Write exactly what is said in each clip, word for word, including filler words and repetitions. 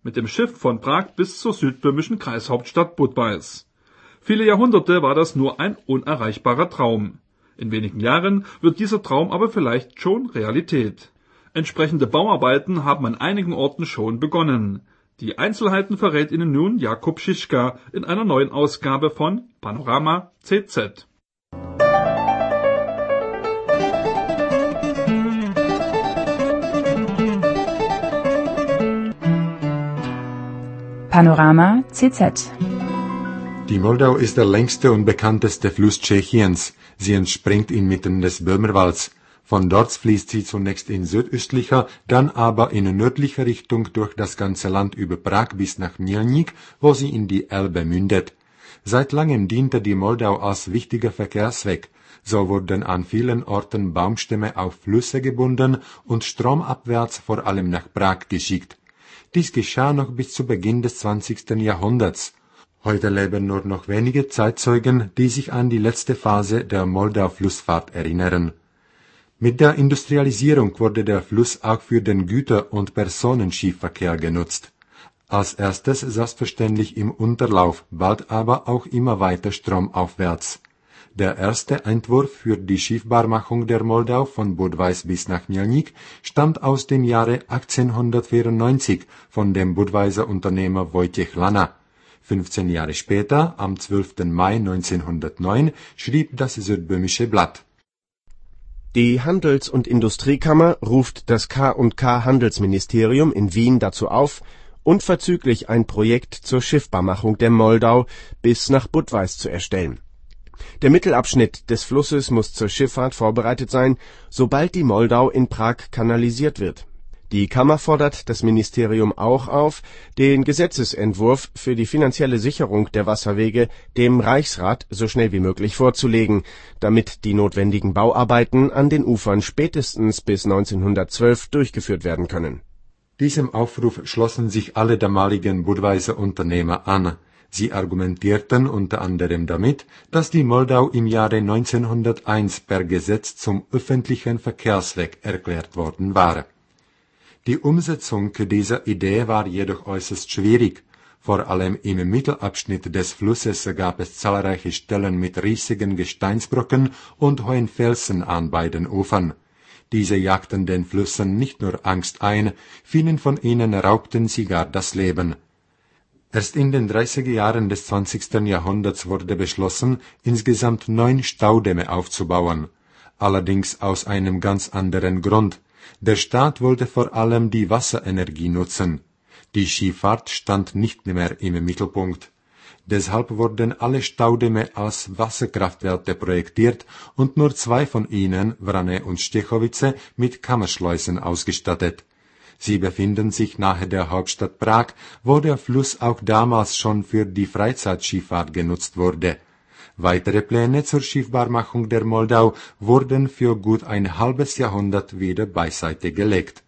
mit dem Schiff von Prag bis zur südböhmischen Kreishauptstadt Budweis. Viele Jahrhunderte war das nur ein unerreichbarer Traum. In wenigen Jahren wird dieser Traum aber vielleicht schon Realität. Entsprechende Bauarbeiten haben an einigen Orten schon begonnen. Die Einzelheiten verrät Ihnen nun Jakub Schischka in einer neuen Ausgabe von Panorama C Z. Panorama C Z. Die Moldau ist der längste und bekannteste Fluss Tschechiens. Sie entspringt inmitten des Böhmerwalds. Von dort fließt sie zunächst in südöstlicher, dann aber in nördlicher Richtung durch das ganze Land über Prag bis nach Mělník, wo sie in die Elbe mündet. Seit langem diente die Moldau als wichtiger Verkehrsweg. So wurden an vielen Orten Baumstämme auf Flüsse gebunden und stromabwärts vor allem nach Prag geschickt. Dies geschah noch bis zu Beginn des zwanzigsten Jahrhunderts. Heute leben nur noch wenige Zeitzeugen, die sich an die letzte Phase der Moldau-Flussfahrt erinnern. Mit der Industrialisierung wurde der Fluss auch für den Güter- und Personenschiffverkehr genutzt. Als erstes selbstverständlich im Unterlauf, bald aber auch immer weiter stromaufwärts. Der erste Entwurf für die Schiffbarmachung der Moldau von Budweis bis nach Mělník stammt aus dem Jahre achtzehnhundertvierundneunzig von dem Budweiser Unternehmer Wojciech Lana. fünfzehn Jahre später, am zwölften Mai neunzehnhundertneun, schrieb das Südböhmische Blatt: Die Handels- und Industriekammer ruft das K und K Handelsministerium in Wien dazu auf, unverzüglich ein Projekt zur Schiffbarmachung der Moldau bis nach Budweis zu erstellen. Der Mittelabschnitt des Flusses muss zur Schifffahrt vorbereitet sein, sobald die Moldau in Prag kanalisiert wird. Die Kammer fordert das Ministerium auch auf, den Gesetzesentwurf für die finanzielle Sicherung der Wasserwege dem Reichsrat so schnell wie möglich vorzulegen, damit die notwendigen Bauarbeiten an den Ufern spätestens bis neunzehnhundertzwölf durchgeführt werden können. Diesem Aufruf schlossen sich alle damaligen Budweiser Unternehmer an. Sie argumentierten unter anderem damit, dass die Moldau im Jahre neunzehnhunderteins per Gesetz zum öffentlichen Verkehrsweg erklärt worden war. Die Umsetzung dieser Idee war jedoch äußerst schwierig. Vor allem im Mittelabschnitt des Flusses gab es zahlreiche Stellen mit riesigen Gesteinsbrocken und hohen Felsen an beiden Ufern. Diese jagten den Flüssen nicht nur Angst ein, vielen von ihnen raubten sie gar das Leben. Erst in den dreißiger Jahren des zwanzigsten Jahrhunderts wurde beschlossen, insgesamt neun Staudämme aufzubauen. Allerdings aus einem ganz anderen Grund. Der Staat wollte vor allem die Wasserenergie nutzen. Die Skifahrt stand nicht mehr im Mittelpunkt. Deshalb wurden alle Staudämme als Wasserkraftwerke projektiert und nur zwei von ihnen, Vrane und Stechovice, mit Kammerschleusen ausgestattet. Sie befinden sich nahe der Hauptstadt Prag, wo der Fluss auch damals schon für die Freizeitschifffahrt genutzt wurde. Weitere Pläne zur Schiffbarmachung der Moldau wurden für gut ein halbes Jahrhundert wieder beiseite gelegt.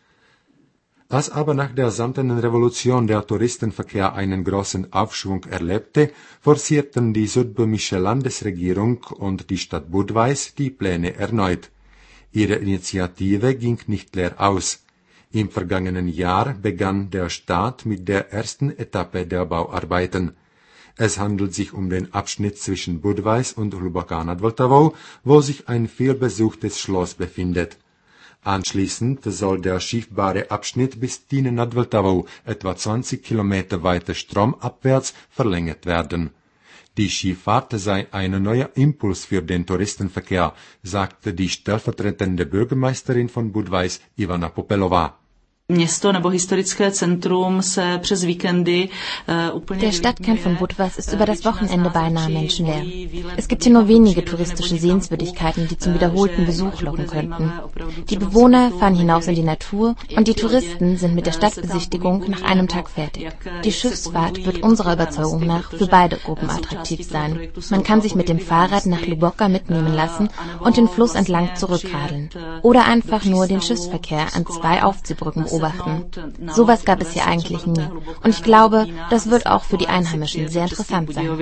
Als aber nach der Samtenen Revolution der Touristenverkehr einen großen Aufschwung erlebte, forcierten die südböhmische Landesregierung und die Stadt Budweis die Pläne erneut. Ihre Initiative ging nicht leer aus. Im vergangenen Jahr begann der Staat mit der ersten Etappe der Bauarbeiten. Es handelt sich um den Abschnitt zwischen Budweis und Hluboká nad Vltavou, wo sich ein vielbesuchtes Schloss befindet. Anschließend soll der schiffbare Abschnitt bis Týn nad Vltavou, etwa zwanzig Kilometer weiter stromabwärts, verlängert werden. Die Schifffahrt sei ein neuer Impuls für den Touristenverkehr, sagte die stellvertretende Bürgermeisterin von Budweis, Ivana Popelová. Město nebo historické centrum se přes víkendy uh, úplně... Der Stadtkern von Budweis ist über das Wochenende beinahe menschenleer. Es gibt hier nur wenige touristische Sehenswürdigkeiten, die zum wiederholten Besuch locken könnten. Die Bewohner fahren hinaus in die Natur und die Touristen sind mit der Stadtbesichtigung nach einem Tag fertig. Die Schiffsfahrt wird unserer Überzeugung nach für beide Gruppen attraktiv sein. Man kann sich mit dem Fahrrad nach Hluboká mitnehmen lassen und den Fluss entlang zurückradeln. Oder einfach nur den Schiffsverkehr an zwei Aufziehbrücken beobachten. Sowas gab es hier eigentlich nie. Und ich glaube, das wird auch für die Einheimischen sehr interessant sein.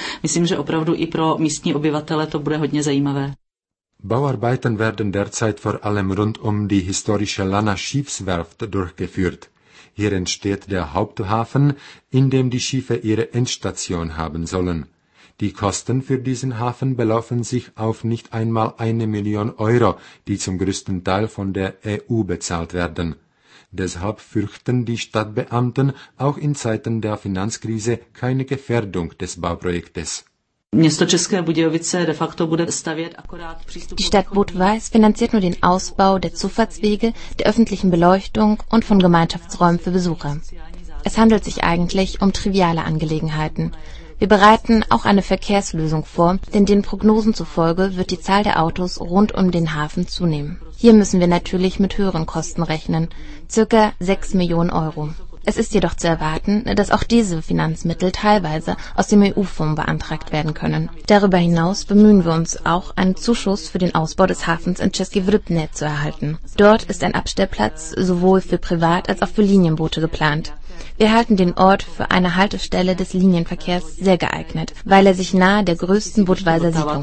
Bauarbeiten werden derzeit vor allem rund um die historische Lana Schiffswerft durchgeführt. Hier entsteht der Haupthafen, in dem die Schiffe ihre Endstation haben sollen. Die Kosten für diesen Hafen belaufen sich auf nicht einmal eine Million Euro, die zum größten Teil von der E U bezahlt werden. Deshalb fürchten die Stadtbeamten auch in Zeiten der Finanzkrise keine Gefährdung des Bauprojektes. Die Stadt Budweis finanziert nur den Ausbau der Zufahrtswege, der öffentlichen Beleuchtung und von Gemeinschaftsräumen für Besucher. Es handelt sich eigentlich um triviale Angelegenheiten. Wir bereiten auch eine Verkehrslösung vor, denn den Prognosen zufolge wird die Zahl der Autos rund um den Hafen zunehmen. Hier müssen wir natürlich mit höheren Kosten rechnen, circa sechs Millionen Euro. Es ist jedoch zu erwarten, dass auch diese Finanzmittel teilweise aus dem E U-Fonds beantragt werden können. Darüber hinaus bemühen wir uns auch, einen Zuschuss für den Ausbau des Hafens in Český Vrbně zu erhalten. Dort ist ein Abstellplatz sowohl für Privat- als auch für Linienboote geplant. Wir halten den Ort für eine Haltestelle des Linienverkehrs sehr geeignet, weil er sich nahe der größten Budweiser Siedlung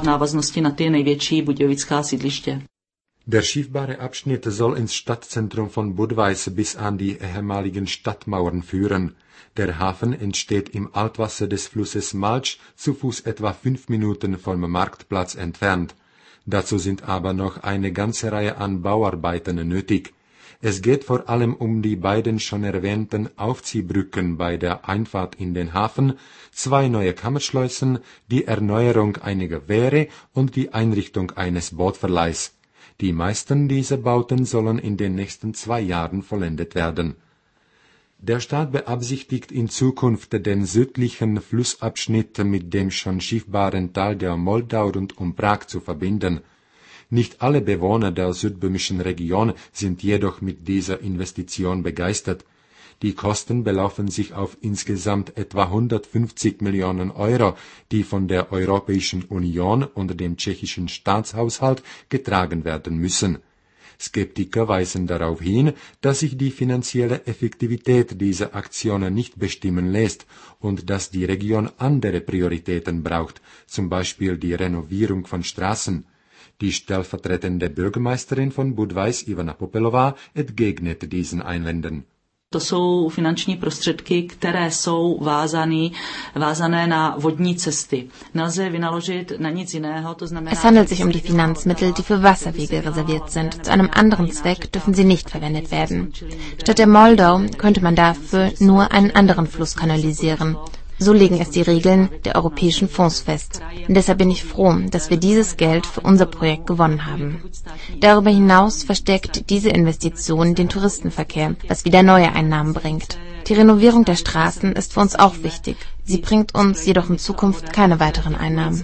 befindet. Der schiffbare Abschnitt soll ins Stadtzentrum von Budweis bis an die ehemaligen Stadtmauern führen. Der Hafen entsteht im Altwasser des Flusses Malch, zu Fuß etwa fünf Minuten vom Marktplatz entfernt. Dazu sind aber noch eine ganze Reihe an Bauarbeiten nötig. Es geht vor allem um die beiden schon erwähnten Aufziehbrücken bei der Einfahrt in den Hafen, zwei neue Kammerschleusen, die Erneuerung einiger Wehre und die Einrichtung eines Bootverleihs. Die meisten dieser Bauten sollen in den nächsten zwei Jahren vollendet werden. Der Staat beabsichtigt in Zukunft den südlichen Flussabschnitt mit dem schon schiffbaren Tal der Moldau rund um Prag zu verbinden. Nicht alle Bewohner der südböhmischen Region sind jedoch mit dieser Investition begeistert. Die Kosten belaufen sich auf insgesamt etwa hundertfünfzig Millionen Euro, die von der Europäischen Union und dem tschechischen Staatshaushalt getragen werden müssen. Skeptiker weisen darauf hin, dass sich die finanzielle Effektivität dieser Aktionen nicht bestimmen lässt und dass die Region andere Prioritäten braucht, zum Beispiel die Renovierung von Straßen. Die stellvertretende Bürgermeisterin von Budweis, Ivana Popelová, entgegnet diesen Einwänden. To jsou finanční prostředky, které jsou vázané, vázané na vodní cesty. Nelze vynaložit na nic jiného, to znamená... Es handelt sich um die Finanzmittel, die für Wasserwege reserviert sind. Zu einem anderen Zweck dürfen sie nicht verwendet werden. Statt der Moldau könnte man dafür nur einen anderen Fluss kanalisieren. So legen es die Regeln der europäischen Fonds fest. Und deshalb bin ich froh, dass wir dieses Geld für unser Projekt gewonnen haben. Darüber hinaus verstärkt diese Investition den Touristenverkehr, was wieder neue Einnahmen bringt. Die Renovierung der Straßen ist für uns auch wichtig. Sie bringt uns jedoch in Zukunft keine weiteren Einnahmen.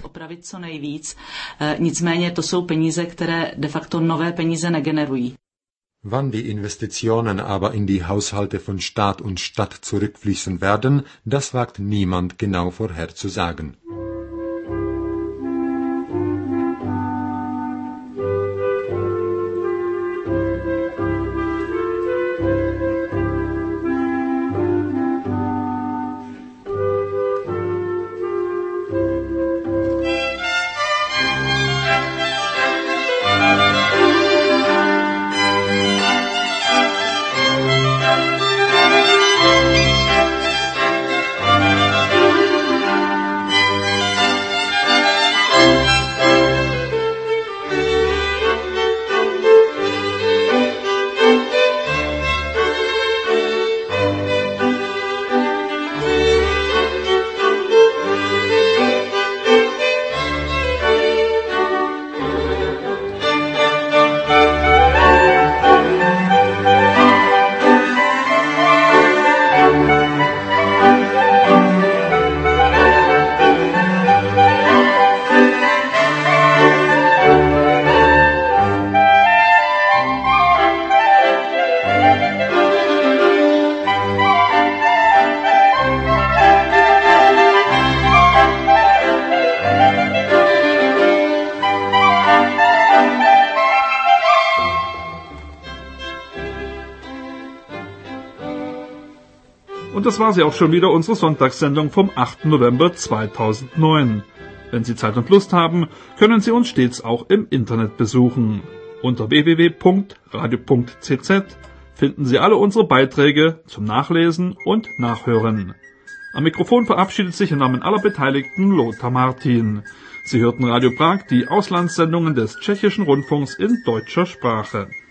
Nicméně to jsou peníze, které de facto nové peníze negenerují. Wann die Investitionen aber in die Haushalte von Staat und Stadt zurückfließen werden, das wagt niemand genau vorherzusagen. Und das war sie auch schon wieder, unsere Sonntagssendung vom achten November zweitausendneun. Wenn Sie Zeit und Lust haben, können Sie uns stets auch im Internet besuchen. Unter w w w punkt radio punkt c z finden Sie alle unsere Beiträge zum Nachlesen und Nachhören. Am Mikrofon verabschiedet sich im Namen aller Beteiligten Lothar Martin. Sie hörten Radio Prag, die Auslandssendungen des Tschechischen Rundfunks in deutscher Sprache.